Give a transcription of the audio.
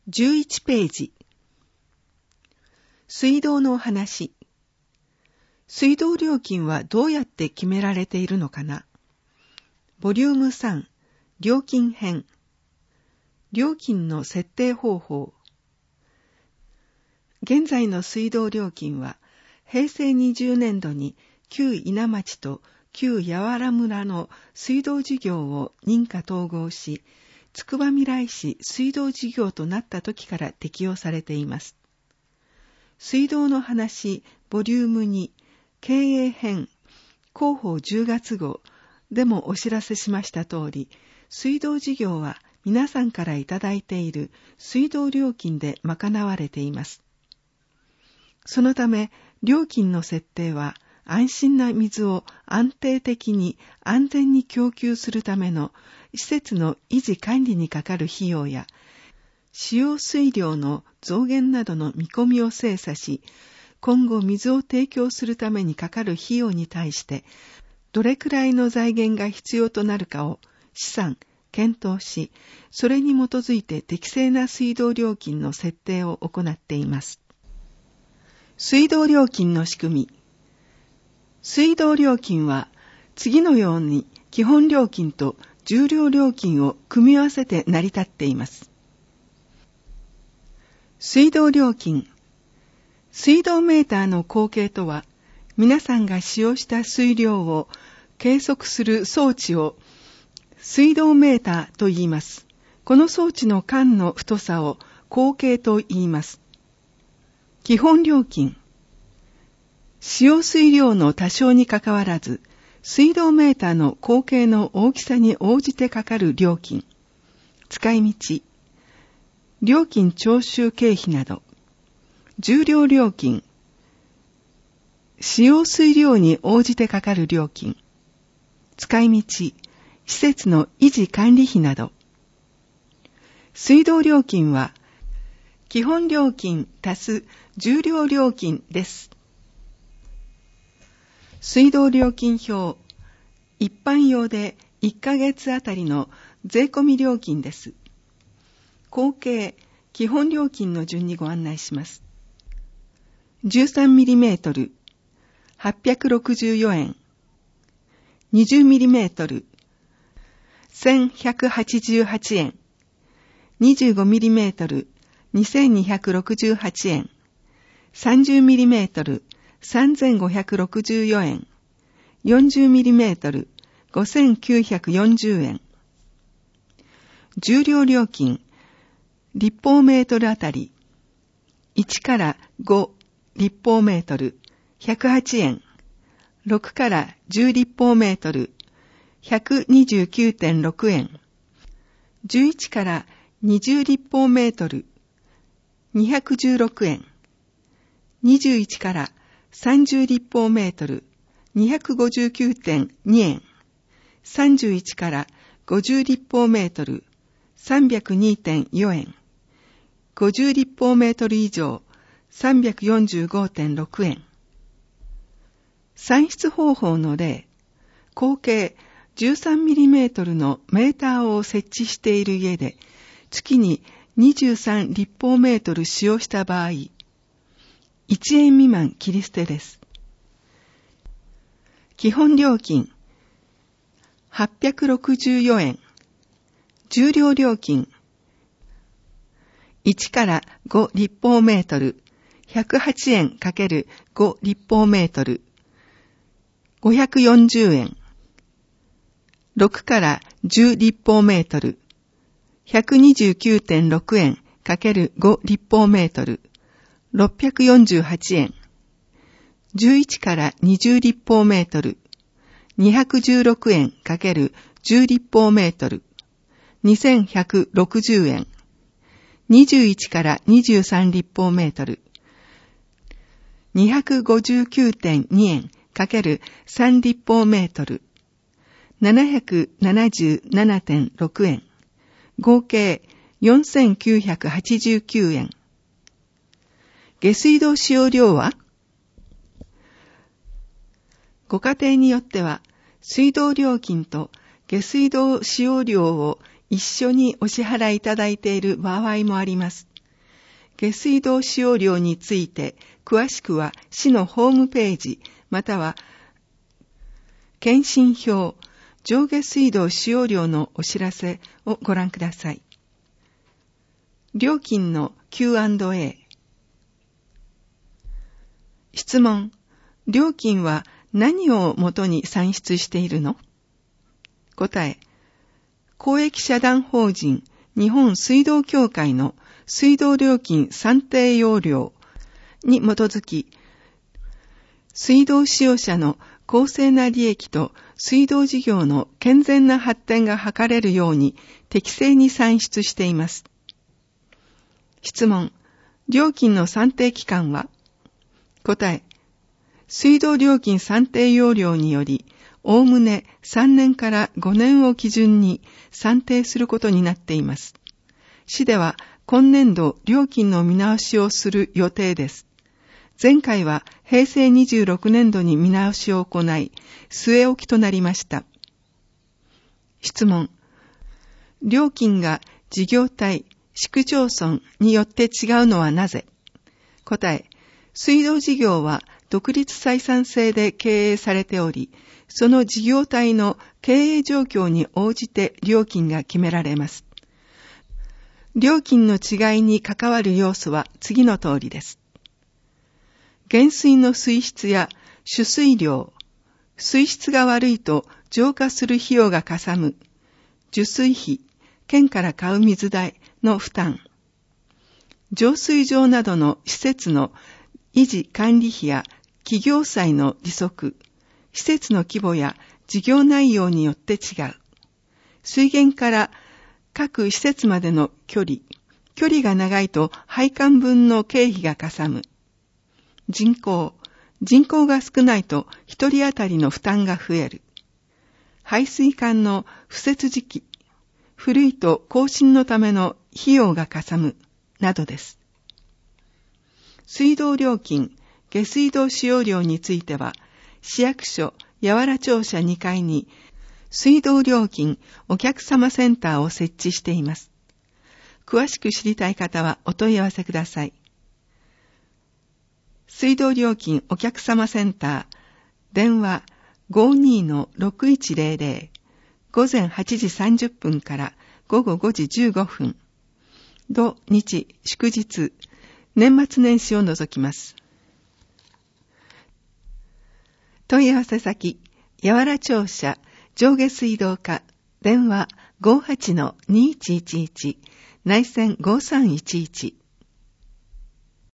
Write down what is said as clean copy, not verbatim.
11ページ。水道のお話。水道料金はどうやって決められているのかな。ボリューム3、料金編。料金の設定方法。現在の水道料金は、平成20年度に旧稲町と旧八原村の水道事業を認可統合し、つくばみらい市水道事業となった時から適用されています。水道の話、ボリューム2、経営編、広報10月号でもお知らせしました通り、水道事業は皆さんからいただいている水道料金で賄われています。そのため、料金の設定は安心な水を安定的に安全に供給するための施設の維持管理にかかる費用や、使用水量の増減などの見込みを精査し、今後水を提供するためにかかる費用に対して、どれくらいの財源が必要となるかを試算、検討し、それに基づいて適正な水道料金の設定を行っています。水道料金の仕組み。水道料金は次のように基本料金と重量料金を組み合わせて成り立っています。水道料金。水道メーターの口径とは、皆さんが使用した水量を計測する装置を水道メーターと言います。この装置の管の太さを口径と言います。基本料金。使用水量の多少にかかわらず、水道メーターの口径の大きさに応じてかかる料金。使い道。料金徴収経費など。重量料金。使用水量に応じてかかる料金。使い道。施設の維持管理費など。水道料金は、基本料金足す重量料金です。水道料金表。一般用で1ヶ月あたりの税込み料金です。合計、基本料金の順にご案内します。13mm、864円。20mm、1188円。25mm、2268円。30mm、3564円。40mm、5940円。重量料金、立方メートルあたり、1から5立方メートル、108円。6から10立方メートル、129.6 円。11から20立方メートル、216円。21から30立方メートル、259.2 円。31から50立方メートル、302.4 円。50立方メートル以上、345.6 円。算出方法の例、合計 13mm のメーターを設置している家で、月に23立方メートル使用した場合、1円未満切り捨てです。基本料金、864円。重量料金、1から5立方メートル、108円×5立方メートル、540円。6から10立方メートル、129.6 円×5立方メートル、648円。11から20立方メートル、216円×10立方メートル、2160円。21から23立方メートル、259.2 円×3立方メートル、777.6 円。合計4989円。下水道使用量は？ご家庭によっては、水道料金と下水道使用量を一緒にお支払いいただいている場合もあります。 下水道使用量について、詳しくは市のホームページ、または検針票、上下水道使用量のお知らせをご覧ください。料金の Q&A。質問。料金は何をもとに算出しているの？答え。公益社団法人日本水道協会の水道料金算定要領に基づき、水道使用者の公正な利益と水道事業の健全な発展が図れるように適正に算出しています。質問。料金の算定期間は？答え。水道料金算定要領により、おおむね3年から5年を基準に算定することになっています。市では今年度料金の見直しをする予定です。前回は平成26年度に見直しを行い、据え置きとなりました。質問。料金が事業体、市区町村によって違うのはなぜ？答え。水道事業は独立採算制で経営されており、その事業体の経営状況に応じて料金が決められます。料金の違いに関わる要素は次の通りです。原水の水質や取水量、水質が悪いと浄化する費用がかさむ、受水費、県から買う水代の負担、浄水場などの施設の維持管理費や企業債の利息、施設の規模や事業内容によって違う。水源から各施設までの距離が長いと配管分の経費がかさむ。人口が少ないと一人当たりの負担が増える。排水管の敷設時期、古いと更新のための費用がかさむ、などです。水道料金、下水道使用量については、市役所八原庁舎2階に水道料金お客様センターを設置しています。詳しく知りたい方はお問い合わせください。水道料金お客様センター、電話 52-6100、午前8時30分から午後5時15分、土日祝日、年末年始を除きます。問い合わせ先、八原庁舎上下水道課、電話 58-2111、内線5311